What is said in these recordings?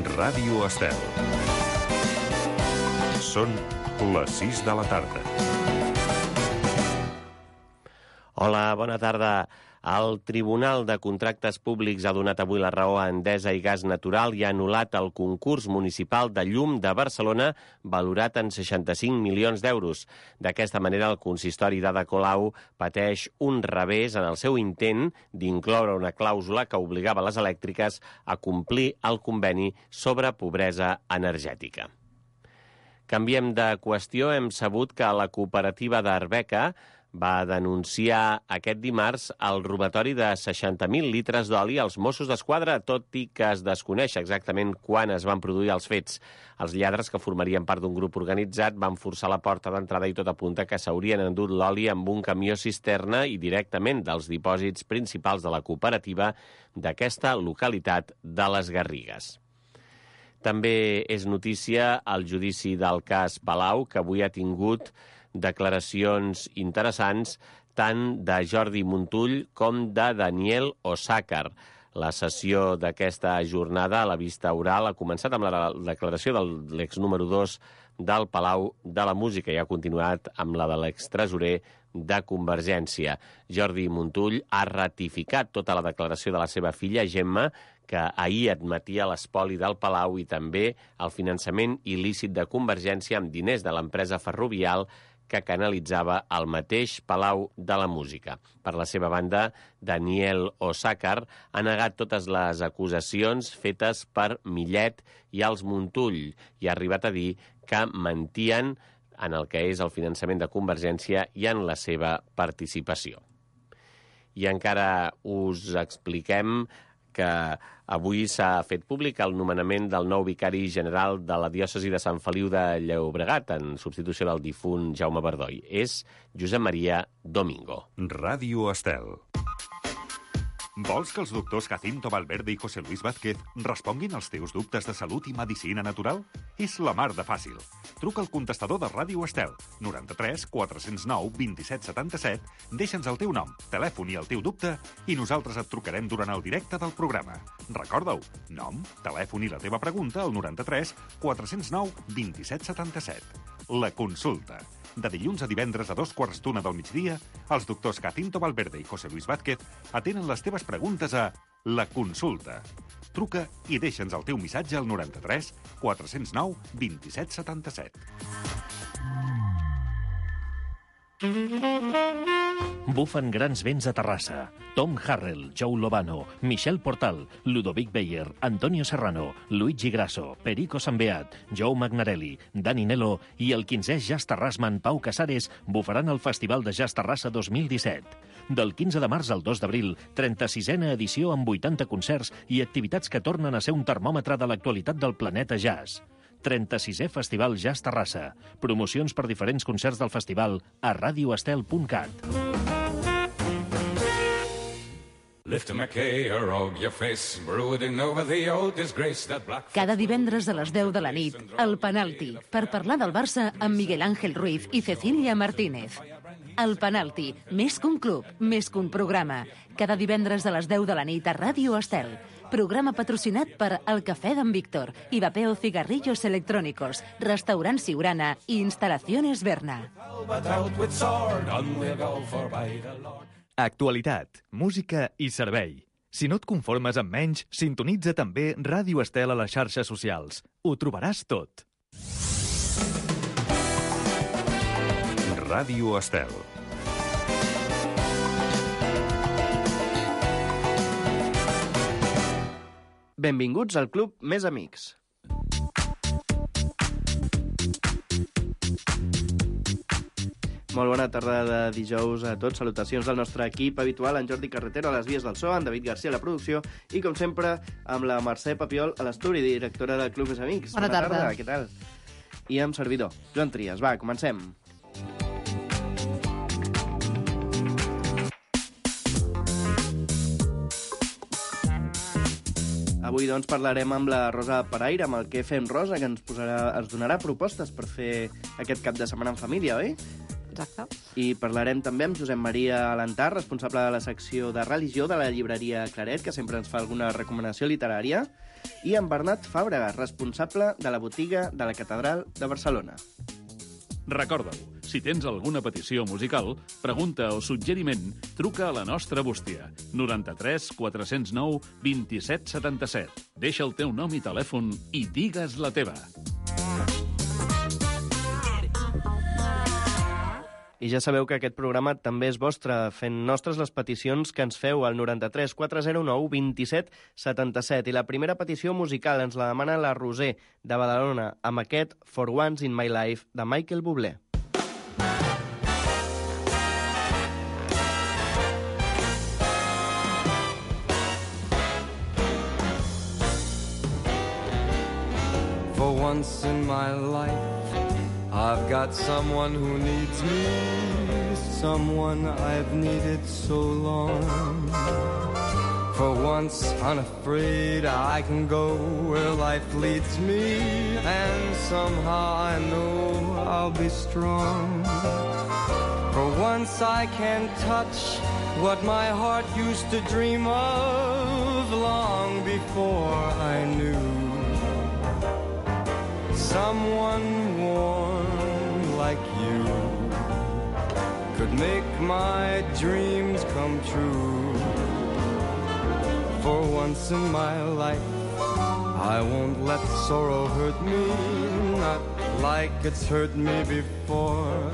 Ràdio Estel. Són les 6 de la tarda. Hola, bona tarda. El Tribunal de Contractes Públics ha donat avui la raó a Endesa i Gas Natural i ha anul·lat el concurs municipal de llum de Barcelona valorat en 65 milions d'euros. D'aquesta manera, el consistori d'Ada Colau pateix un revés en el seu intent d'incloure una clàusula que obligava les elèctriques a complir el conveni sobre pobresa energètica. Canviem de qüestió. Hem sabut que la cooperativa d'Arbeca va denunciar aquest dimarts el robatori de 60.000 litres d'oli als Mossos d'Esquadra, tot i que es desconeix exactament quan es van produir els fets. Els lladres, que formarien part d'un grup organitzat, van forçar la porta d'entrada i tot apunta que s'haurien endut l'oli amb un camió cisterna i directament dels dipòsits principals de la cooperativa d'aquesta localitat de les Garrigues. També és notícia el judici del cas Palau, que avui ha tingut declaracions interessants tant de Jordi Montull com de Daniel Osàcar. La sessió d'aquesta jornada a la vista oral ha començat amb la declaració de l'ex número 2 del Palau de la Música i ha continuat amb la de l'extresorer de Convergència. Jordi Montull ha ratificat tota la declaració de la seva filla, Gemma, que ahir admetia l'espoli del Palau i també el finançament il·lícit de Convergència amb diners de l'empresa Ferrovial que canalitzava el mateix Palau de la Música. Per la seva banda, Daniel Osàcar ha negat totes les acusacions fetes per Millet i els Montull i ha arribat a dir que mentien en el que és el finançament de Convergència i en la seva participació. I encara us expliquem que avui s'ha fet públic el nomenament del nou vicari general de la diòcesi de Sant Feliu de Llobregat, en substitució del difunt Jaume Bardoi. És Josep Maria Domingo. Ràdio Estel. Vols que els doctors Jacinto Valverde i José Luis Vázquez responguin als teus dubtes de salut i medicina natural? És la mar de fàcil. Truca al contestador de Ràdio Estel, 93 409 27 77, deixa'ns el teu nom, telèfon i el teu dubte i nosaltres et trucarem durant el directe del programa. Recorda-ho, nom, telèfon i la teva pregunta al 93 409 27 77. La consulta. De dilluns a divendres a 2:15 del migdia, els doctors Jacinto Valverde i José Luis Vázquez atenen les teves preguntes a La Consulta. Truca i deixa'ns el teu missatge al 93 409 27 77. Bufen grans vents a Terrassa. Tom Harrell, Joe Lovano, Michel Portal, Ludovic Beyer, Antonio Serrano, Luigi Grasso, Perico Sambeat, Joe Magnarelli, Dani Nelo i el 15è Jazz Terrasman Pau Casares bufaran al Festival de Jazz Terrassa 2017. Del 15 de març al 2 d'abril, 36a edició amb 80 concerts i activitats que tornen a ser un termòmetre de l'actualitat del planeta jazz. 36è Festival Jazz Terrassa. Promocions per diferents concerts del festival a radioestel.cat. Cada divendres a les 10 de la nit, el Penalti, per parlar del Barça amb Miguel Ángel Ruiz i Cecília Martínez. El Penalti, més que un club, més que un programa. Cada divendres a les 10 de la nit a Ràdio Estel. Programa patrocinat per El Cafè d'en Víctor i Vapeo Cigarrillos Electrónicos, Restaurant Siurana i Instal·laciones Berna. Actualitat, música i servei. Si no et conformes amb menys, sintonitza també Ràdio Estel a les xarxes socials. Ho trobaràs tot. Ràdio Estel. Benvinguts al Club Més Amics. Molt bona tarda de dijous a tots. Salutacions del nostre equip habitual, en Jordi Carretero a les vies del so, en David Garcia a la producció i, com sempre, amb la Mercè Papiol a l'estudi, directora del Club Més Amics. Bona tarda. Què tal? I amb servidor, Joan Trias. Va, comencem. Avui, doncs, parlarem amb la Rosa Paraire, amb el Què fem, Rosa, que ens donarà propostes per fer aquest cap de setmana en família, oi? Exacte. I parlarem també amb Josep Maria Alentar, responsable de la secció de religió de la llibreria Claret, que sempre ens fa alguna recomanació literària. i en Bernat Fàbrega, responsable de la botiga de la Catedral de Barcelona. Recorda-ho, si tens alguna petició musical, pregunta o suggeriment, truca a la nostra bústia. 93 409 27 77. Deixa el teu nom i telèfon i digues la teva. I ja sabeu que aquest programa també és vostre, fent nostres les peticions que ens feu al 93 409 27 77. I la primera petició musical ens la demana la Roser, de Badalona, amb aquest For Once in My Life, de Michael Bublé. For once in my life I've got someone who needs me, someone I've needed so long. For once unafraid I can go where life leads me, and somehow I know I'll be strong. For once I can touch what my heart used to dream of long before I knew. Someone warm like you could make my dreams come true. For once in my life I won't let sorrow hurt me, not like it's hurt me before.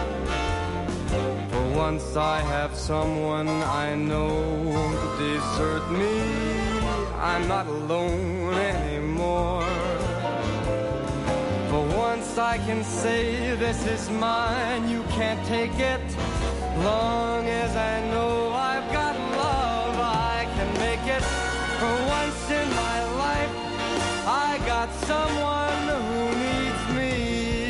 For once I have someone I know won't desert me, I'm not alone anymore. For once I can say this is mine, you can't take it. Long as I know I've got love, I can make it. For once in my life, I got someone who needs me.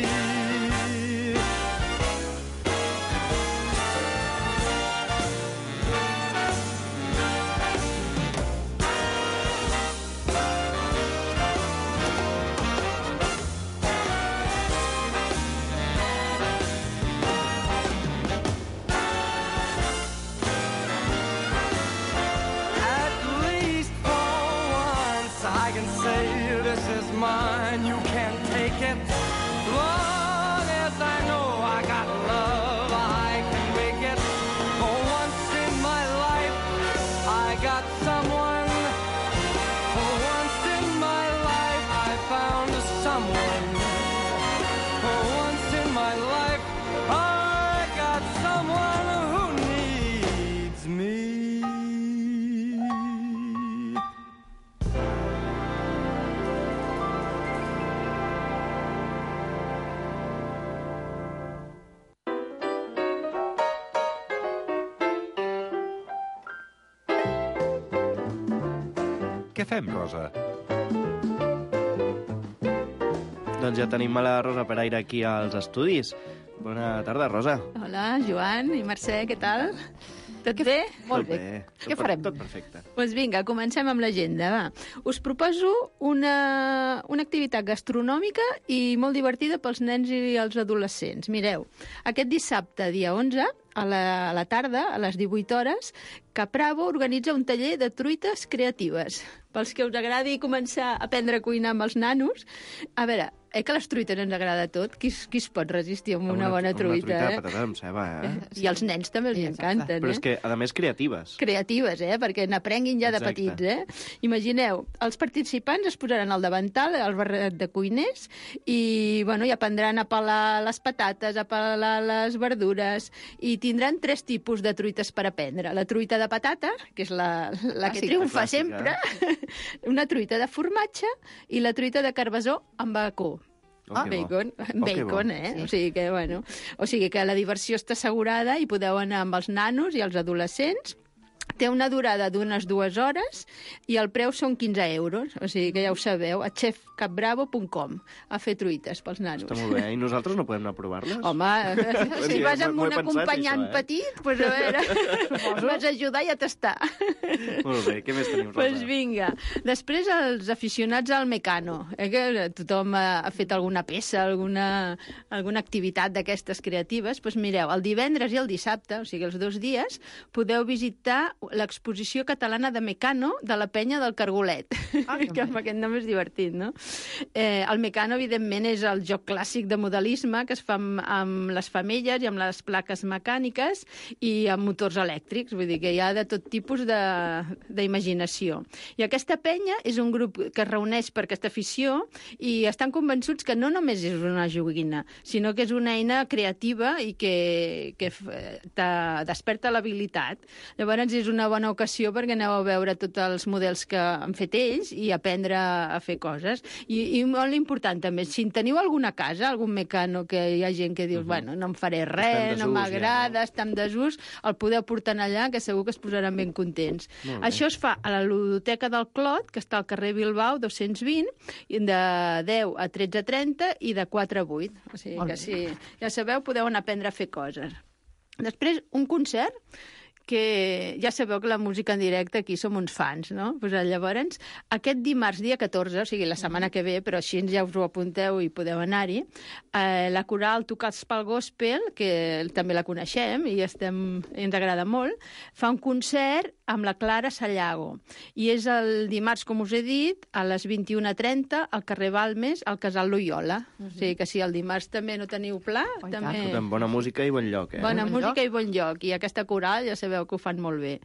Mine, you can't take it. Long as I know I got love, I can make it. For once in my life, I got someone. For once in my life, I found someone. For once in my life, I got someone who needs me. Què fem, Rosa? Doncs ja tenim a la Rosa Peraire aquí als estudis. Bona tarda, Rosa. Hola, Joan i Mercè, què tal? Tot bé? Molt bé. Què farem? Tot perfecte. Doncs vinga, comencem amb l'agenda, va. Us proposo una activitat gastronòmica i molt divertida pels nens i els adolescents. Mireu, aquest dissabte, dia 11, a la tarda, a les 18 hores, Capravo organitza un taller de truites creatives. Pels que us agradi començar a aprendre a cuinar amb els nanos, a veure, que les truites ens agrada a tot. Qui es pot resistir amb una bona truita? Una truita de patata amb ceba, I als nens també els encanten, Però és que, a més, creatives. Creatives, perquè n'aprenguin ja de petits, Imagineu, els participants es posaran al davantal, el barret de cuiners, i, bueno, i aprendran a pelar les patates, a pelar les verdures, i tindran 3 tipus de truites per aprendre. La truita de patata, que és la que triomfa sempre, una truita de formatge i la truita de carbassó amb bacó. Bacon, Sí. O sigui que la diversió està assegurada i podeu anar amb els nanos i els adolescents. Té una durada d'unes 2 hores i el preu són 15 euros. O sigui que ja ho sabeu, a chefcapbravo.com, a fer truites pels nanos. Està molt bé. I nosaltres no podem anar a provar-les? Home, si vas amb un acompanyant petit, doncs a veure, vas a ajudar i a tastar. Molt bé, què més tenim, Rosa? Doncs vinga. Després, els aficionats al Mecano, que tothom ha fet alguna peça, alguna activitat d'aquestes creatives. Doncs mireu, el divendres i el dissabte, o sigui, els 2 dies, podeu visitar l'exposició catalana de Mecano de la penya del Cargolet, que amb aquest nom és divertit, no? El Mecano, evidentment, és el joc clàssic de modelisme que es fa amb les femelles i amb les plaques mecàniques i amb motors elèctrics, vull dir que hi ha de tot tipus d'imaginació. I aquesta penya és un grup que es reuneix per aquesta afició i estan convençuts que no només és una joguina, sinó que és una eina creativa i que desperta l'habilitat. Llavors és una bona ocasió perquè aneu a veure tots els models que han fet ells i aprendre a fer coses. I molt important també, si en teniu alguna casa, algun Mecano que hi ha gent que diu, bueno, no em faré res, no m'agrada, està en desús, el podeu portar allà, que segur que es posaran ben contents. Això es fa a la ludoteca del Clot, que està al carrer Bilbao 220, de 10 a 13:30 i de 4 a 8. O sigui que si ja sabeu, podeu anar a aprendre a fer coses. Després, un concert que ja sabeu que la música en directe aquí som uns fans, no? Pues, llavors, aquest dimarts, dia 14, o sigui, la setmana que ve, però així ja us ho apunteu i podeu anar-hi, la coral Tocats pel Gospel, que també la coneixem i ens agrada molt, fa un concert amb la Clara Sallago. I és el dimarts, com us he dit, a les 21:30, al carrer Balmes, al Casal Loyola. O sigui que si el dimarts també no teniu pla, també... Bona música i bon lloc, Bona música i bon lloc. I aquesta coral ja sabeu que ho fan molt bé.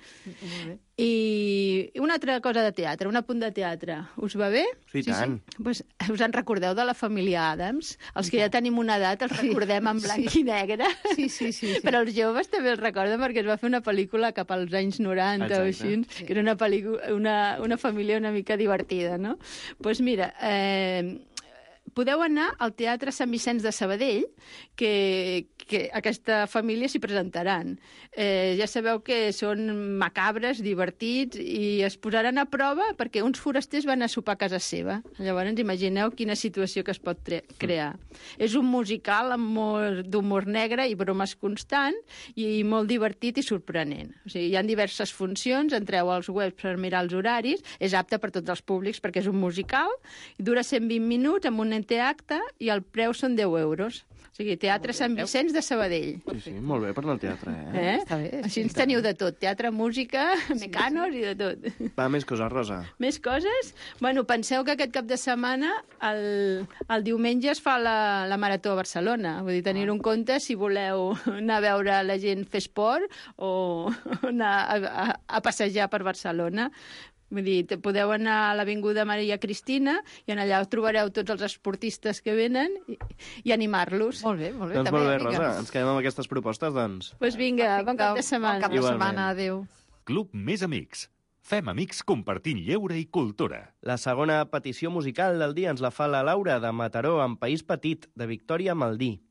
I una altra cosa de teatre, un apunt de teatre. Us va bé? Sí, tant. Pues, us en recordeu de la família Addams? Els que ja tenim una edat els recordem en blanc i negre. Sí. Però els joves també els recorden perquè es va fer una pel·lícula cap als anys 90 o així, que era una família una mica divertida, no? Doncs mira, podeu anar al Teatre Sant Vicenç de Sabadell, que aquesta família s'hi presentaran. Ja sabeu que són macabres, divertits, i es posaran a prova perquè uns forasters van a sopar a casa seva. Llavors, imagineu quina situació que es pot crear. És un musical amb molt d'humor negre i bromes constant, i molt divertit i sorprenent. O sigui, hi ha diverses funcions, entreu als webs per mirar els horaris, és apte per tots els públics perquè és un musical, dura 120 minuts amb un enteacte i el preu són 10 euros. O sigui, Teatre Sant Vicenç de Sabadell. Sí, molt bé per anar al teatre, Està bé. Així ens teniu de tot. Teatre, música, mecanos i de tot. Va, més coses, Rosa. Més coses? Bueno, penseu que aquest cap de setmana, el diumenge, es fa la Marató a Barcelona. Vull dir, tenir-ho en compte si voleu anar a veure la gent fer esport o anar a passejar per Barcelona. Vull dir, podeu anar a l'Avinguda Maria Cristina i allà trobareu tots els esportistes que venen i animar-los. Molt bé. Doncs molt bé, Rosa. Ens quedem amb aquestes propostes, doncs. Doncs vinga, bon cap de setmana. Bon cap de setmana, adéu. Club Més Amics. Fem amics compartint lleure i cultura. La segona petició musical del dia ens la fa la Laura, de Mataró, en País Petit, de Victòria Maldí.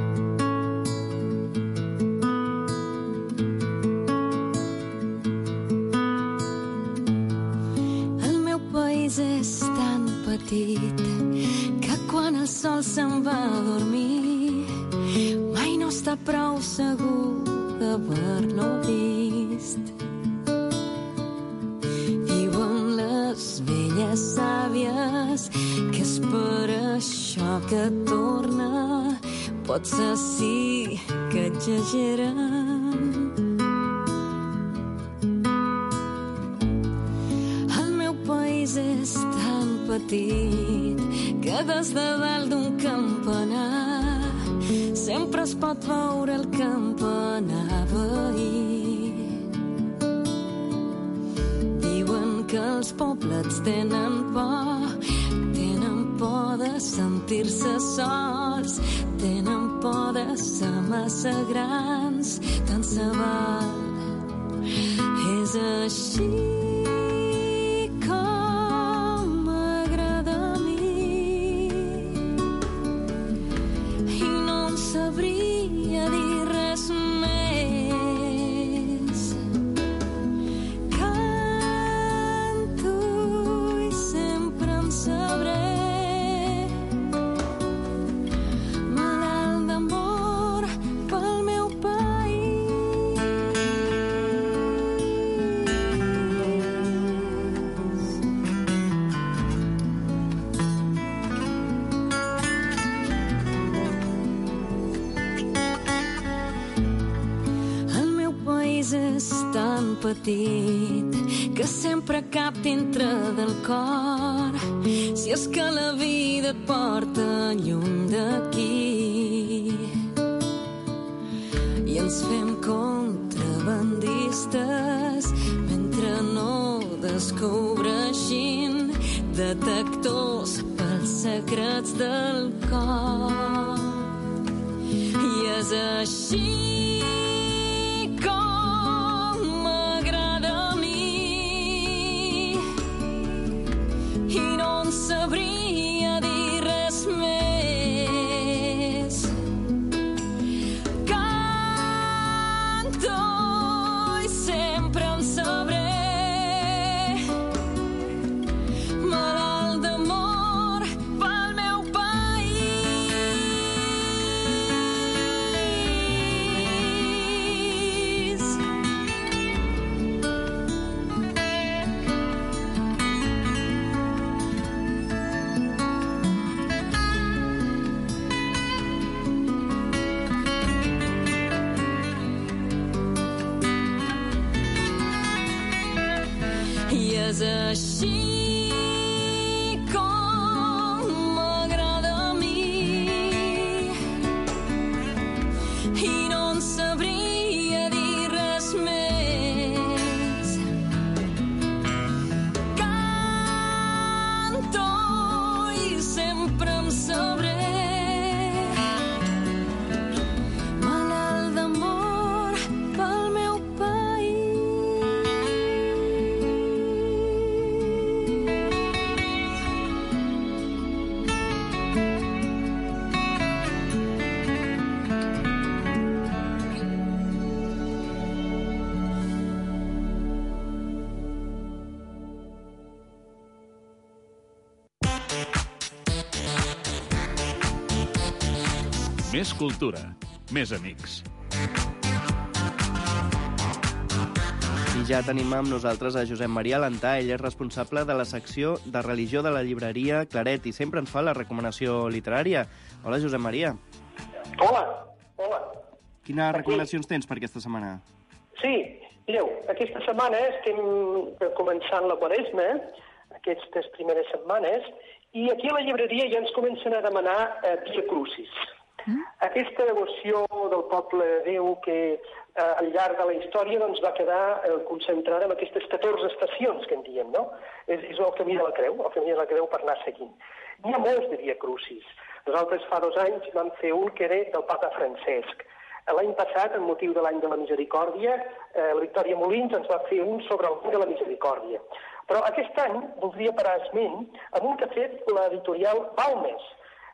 És tan petit que quan el sol se'n va a dormir mai no està prou segur d'haver-lo vist. Diuen les velles sàvies que és per això que torna, potser sí que exageren. És tan petit que des de dalt d'un campanar sempre es pot veure el campanar veí. Diuen que els poblets tenen por de sentir-se sols, tenen por de ser massa grans, tant se val. És així sabria dir res més. Canto i sempre en sabré, malalt d'amor pel meu país. petit que sempre cap dintre del cor. Si és que la vida et porta lluny d'aquí i ens fem contrabandistes mentre no descobreixin detectors pels secrets del cor. I és així com m'agrada a mi i no en sabria dir res més. Canto i sempre en sabré, malalt d'amor pel meu país. I és així com m'agrada a mi i no en sabria dir res més. Canto i sempre em sabré, malalt d'amor pel meu país. Més cultura, més amics. I ja tenim amb nosaltres a Josep Maria Lantà. Ell és responsable de la secció de religió de la llibreria Claret i sempre ens fa la recomanació literària. Hola, Josep Maria. Hola. Quines recomanacions tens per aquesta setmana? Sí, mireu, aquesta setmana estem començant la Quaresma, aquestes primeres setmanes, i aquí a la llibreria ja ens comencen a demanar Via Crucis. Aquesta devoció del poble de Déu que al llarg de la història doncs, va quedar concentrada en aquestes 14 estacions que en diem, no? És el camí de la creu, el camí de la creu per anar seguint. N'hi ha molts de Via Crucis. Nosaltres fa 2 anys vam fer un que era del papa Francesc. L'any passat, en motiu de l'any de la misericòrdia, la Victòria Molins ens va fer un sobre el punt de la misericòrdia. Però aquest any voldria parar esment amb un que ha fet l'editorial Balmes,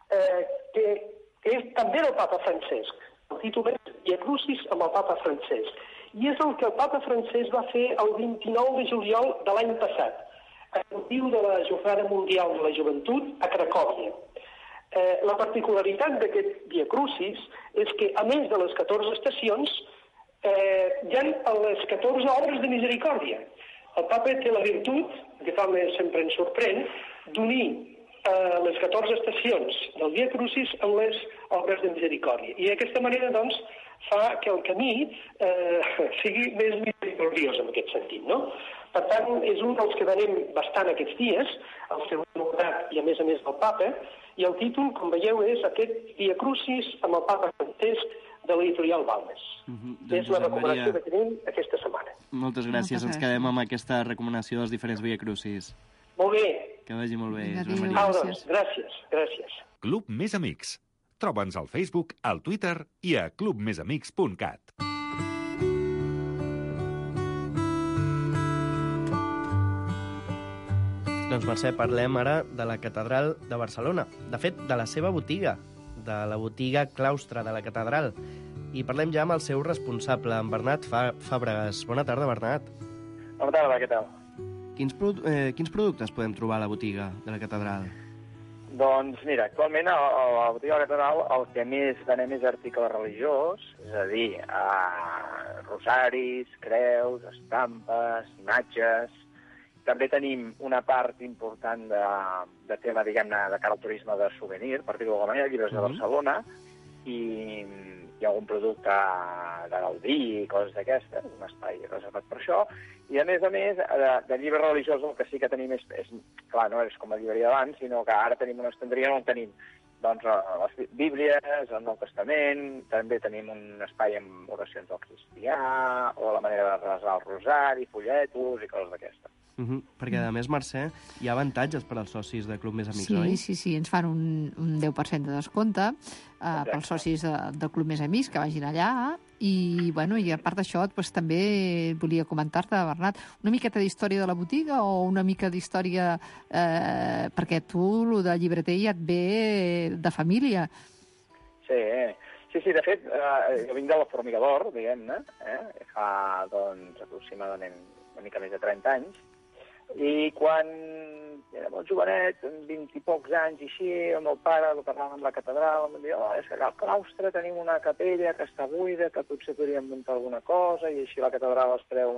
que és també del papa Francesc. El títol és Via Crucis amb el papa Francesc. I és el que el papa Francesc va fer el 29 de juliol de l'any passat, a motiu de la Jornada Mundial de la Joventut a Cracòvia. La particularitat d'aquest Via Crucis és que, a més de les 14 estacions, hi ha les 14 obres de misericòrdia. El papa té la virtut, que sempre ens sorprèn, d'unir les 14 estacions del Via Crucis amb les obres de misericòrdia. I d'aquesta manera, doncs, fa que el camí sigui més misericordiós en aquest sentit, no? Per tant, és un dels que venem bastant aquests dies, el seu honorat i a més del papa, i el títol, com veieu, és aquest Via Crucis amb el papa Francesc de l'editorial Balmes. És la recomanació que tenim aquesta setmana. Moltes gràcies. Ens quedem amb aquesta recomanació dels diferents Via Crucis. Molt bé. Que vagi molt bé, Josep Maria. Gràcies. Club Més Amics. Troba'ns al Facebook, al Twitter i a clubmesamics.cat. Doncs, Mercè, parlem ara de la Catedral de Barcelona. De fet, de la seva botiga, de la botiga Claustre de la Catedral. I parlem ja amb el seu responsable, en Bernat Fàbregas. Bona tarda, Bernat. Bona tarda, què tal? Quins productes podem trobar a la botiga de la Catedral? Doncs mira, actualment a la botiga de la Catedral el que més venem és article religiós, és a dir, rosaris, creus, estampes, imatges. També tenim una part important de tema, diguem-ne, de cara al turisme de souvenir, particularment a llibres de Barcelona, i hi ha algun producte de gaudir i coses d'aquestes, un espai reservat per això, i a més, de llibres religiosos el que sí que tenim és clar, no és com a llibreria d'abans, sinó que ara tenim una estanteria on tenim doncs, les Bíblies, el Nou Testament, també tenim un espai amb oracions del cristià, o la manera de resar el rosari, folletos i coses d'aquestes. Perquè, a més, Mercè, hi ha avantatges per als socis de Club Més Amics, oi? Sí, ens fan un 10% de descompte pels socis de Club Més Amics que vagin allà. I a part d'això, també volia comentar-te, Bernat, una miqueta d'història de la botiga o una mica d'història... perquè tu, el de llibreter, ja et ve de família. Sí, de fet, jo vinc de la Formiga d'Or, diguem-ne, fa, doncs, aproximadament una mica més de 30 anys, i quan era molt jovenet, 20 i pocs anys i així, el meu pare, parlant amb la catedral, em deia, és que al claustre tenim una capella que està buida, que potser podríem muntar alguna cosa, i així la catedral es treu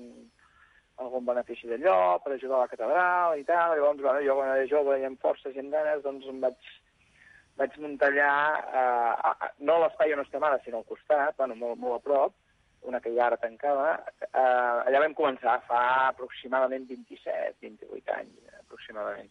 algun benefici d'allò per ajudar la catedral i tal. I llavors, jo quan era jove i amb forces i amb ganes, doncs em vaig muntar allà, no a l'espai on estem ara, sinó al costat, molt a prop, una que ja ara tancada. Allà vam començar fa aproximadament 27-28 anys, aproximadament.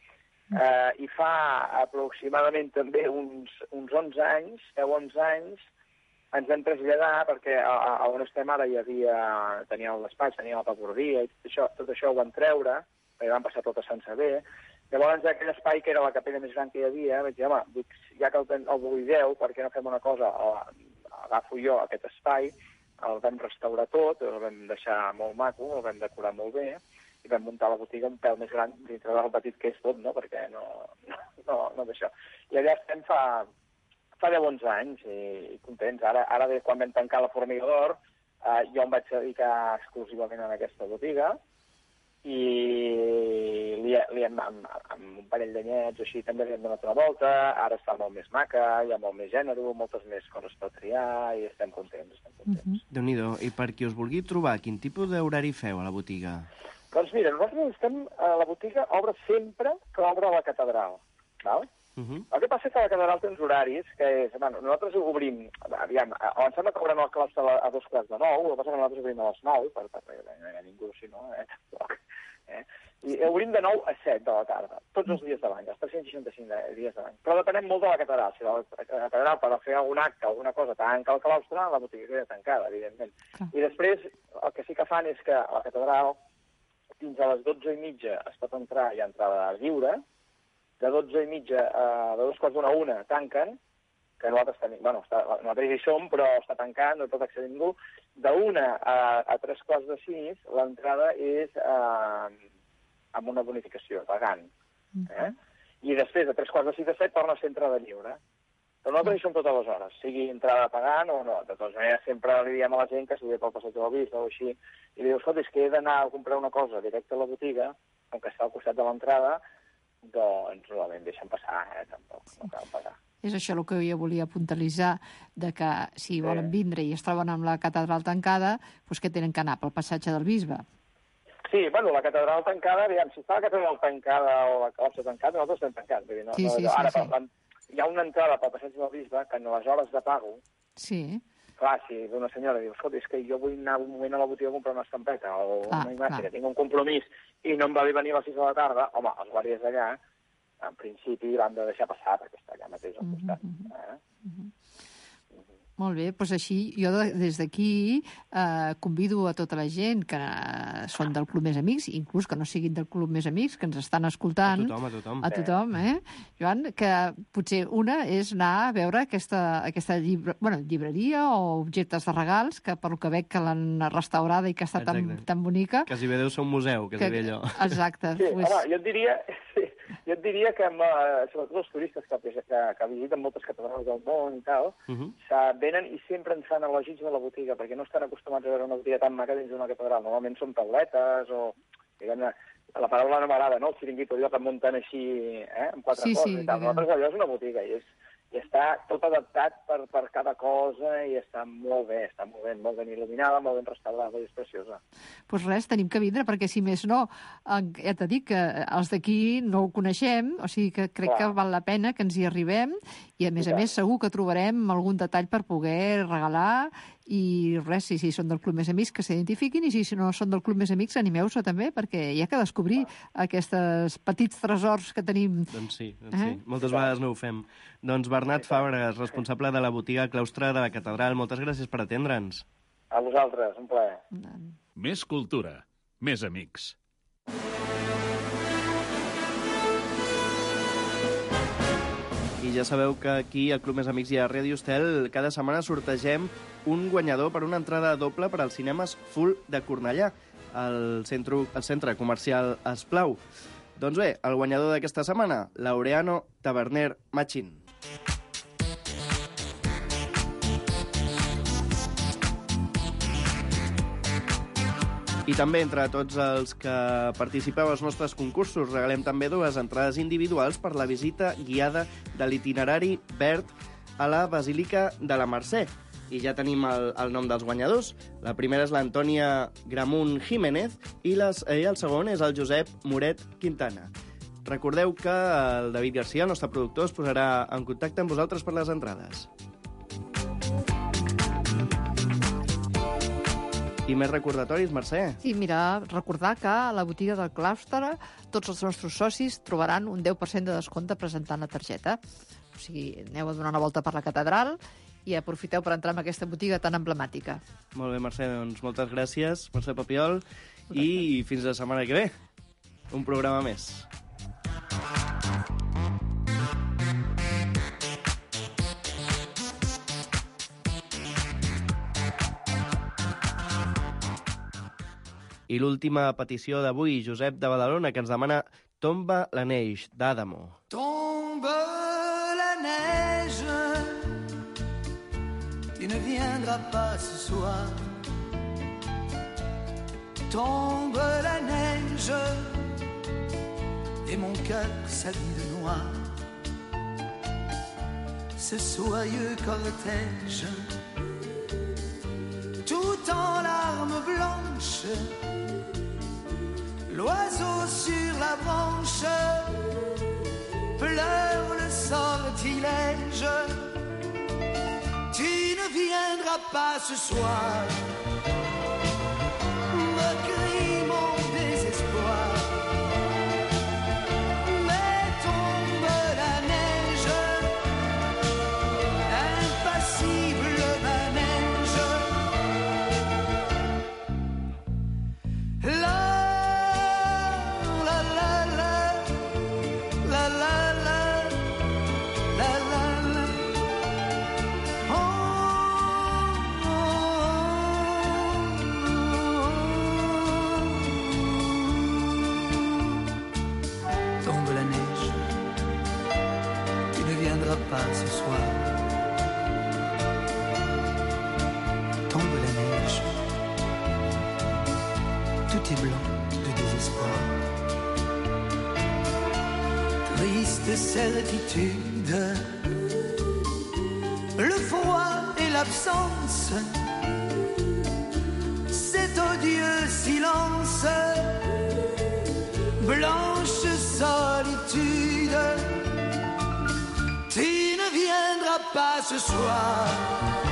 I fa aproximadament també uns 11 anys, 10-11 anys, ens vam traslladar perquè on estem ara tenia el despatx, tenia la paperdia i tot això ho van treure, perquè van passar tot a Sant Sever. Llavors, aquell espai que era la capella més gran que hi havia, vaig dir, home, ja que el buideu, per què no fem una cosa? Agafo jo aquest espai, el vam restaurar tot, el vam deixar molt maco, el vam decorar molt bé, i vam muntar la botiga un pèl més gran dintre del petit que és tot, no? Perquè no d'això. I allà estem fa 10-11 anys i contents. Ara quan vam tancar la Formiga d'Or, jo em vaig dedicar exclusivament a aquesta botiga, i amb un parell d'anyets així també li hem donat una volta. Ara està molt més maca, hi ha molt més gènere, moltes més coses per triar, i estem contents. Déu-n'hi-do. I per qui us vulgui trobar, quin tipus d'horari feu a la botiga? Doncs mira, nosaltres la botiga obre sempre que obre la catedral, val? El que passa és que la catedral té uns horaris que és... nosaltres obrim... Aviam, em sembla que obrem el claustre a 2:15, el que passa que nosaltres obrim a les 9, no hi ha ningú, si no, tampoc. I obrim de 9 a 7 de la tarda, tots els dies de l'any, els 365 dies de l'any. Però depenem molt de la catedral. Si la catedral, per fer algun acte, alguna cosa, tanca el claustre, la botiga queda tancada, evidentment. I després, el que sí que fan és que a la catedral, fins a les 12:30 es pot entrar, hi ha entrada lliure, de 12:30 a 2:45 tanquen, que nosaltres tenim, nosaltres hi som, però està tancant, no pot accedir ningú. De 1 a 3:45 l'entrada és amb una bonificació, pagant. I després, de 3:45 a 7, torna a ser entrada lliure. Però nosaltres hi som totes les hores, sigui entrada pagant o no. De totes maneres, sempre li diem a la gent que si ve pel passeig del Bisbe o així, i li diu, escolta, és que he d'anar a comprar una cosa directe a la botiga, com que està al costat de l'entrada, doncs normalment deixen passar, tampoc, no cal pagar. És això el que jo volia puntualitzar, de que si volen vindre i es troben amb la catedral tancada, doncs que tenen que anar pel passatge del Bisbe. Sí, la catedral tancada, aviam, si està la catedral tancada o la claustre tancada, nosaltres estem tancats. Sí. Hi ha una entrada pel passatge del Bisbe que en les hores de pago... Sí. Clar, si una senyora diu, escolta, és que jo vull anar un moment a la botiga a comprar una estampeta o una imatge, que tinc un compromís i no em va bé venir a les 6 de la tarda, home, els guàrdies d'allà, en principi, l'han de deixar passar, perquè està allà mateix al costat. Molt bé, doncs així jo des d'aquí convido a tota la gent que són del Club Més Amics, inclús que no siguin del Club Més Amics, que ens estan escoltant. A tothom, Joan, que potser una és anar a veure aquesta llibreria o objectes de regals, que per lo que veig que l'han restaurada i que està tan bonica. Quasi bé deu ser un museu, que diré allò. Exacte. Sí, home, jo et diria que, sobretot els turistes que visiten moltes catedrals del món i tal, venen i sempre ens fan elogis de la botiga, perquè no estan acostumats a veure una botiga tan maca dins d'una catedral. Normalment són tauletes o, diguem-ne, la paraula no m'agrada, no? El xiringuito, allò que munten així, amb 4 coses i tal. Nosaltres allò és una botiga i i està tot adaptat per cada cosa i està molt ben il·luminada, molt ben restaurada i és preciosa. Doncs res, tenim que vindre, perquè si més no, ja t'he dit que els d'aquí no ho coneixem, o sigui que crec que val la pena que ens hi arribem i a més segur que trobarem algun detall per poder regalar i res, si són del Club Més Amics que s'identifiquin i si no són del Club Més Amics animeu-se també, perquè hi ha que descobrir aquests petits tresors que tenim. Doncs sí, moltes vegades no ho fem. Doncs Bernat Fàbregas, responsable de la botiga Claustre de la Catedral, moltes gràcies per atendre'ns. A vosaltres, un plaer. Més cultura, més amics. I ja sabeu que aquí, al Club Més Amics i a Ràdio Estel, cada setmana sortegem un guanyador per una entrada doble per als cinemes Full de Cornellà, al centre comercial Esplau. Doncs bé, el guanyador d'aquesta setmana, Laureano Taverner Machín. I també entre tots els que participeu als nostres concursos regalem també 2 entrades individuals per la visita guiada de l'itinerari verd a la Basílica de la Mercè. I ja tenim el nom dels guanyadors. La primera és l'Antònia Gramunt Jiménez i el segon és el Josep Moret Quintana. Recordeu que el David Garcia, el nostre productor, es posarà en contacte amb vosaltres per les entrades. I més recordatoris, Mercè? Sí, mira, recordar que a la botiga del Claustre tots els nostres socis trobaran un 10% de descompte presentant la targeta. O sigui, aneu a donar una volta per la catedral i aprofiteu per entrar en aquesta botiga tan emblemàtica. Molt bé, Mercè, doncs moltes gràcies, Mercè Papiol, i fins la setmana que ve. Un programa més. I l'última petició d'avui, Josep de Badalona, que ens demana Tomba la neige, d'Adamo. Tombe la neige, tu ne viendras pas ce soir. Tombe la neige, et mon cœur s'habille de noir. Ce soyeux cortège, tout en larmes blanches, l'oiseau sur la branche pleure le sortilège. Tu ne viendras pas ce soir, me crie mon désespoir. Mais tombe la neige, impassible manège. La pas ce soir. Tombe la neige, tout est blanc de désespoir. Triste certitude, le froid et l'absence, cet odieux silence, blanche solitude. Tu ne viendras pas ce soir.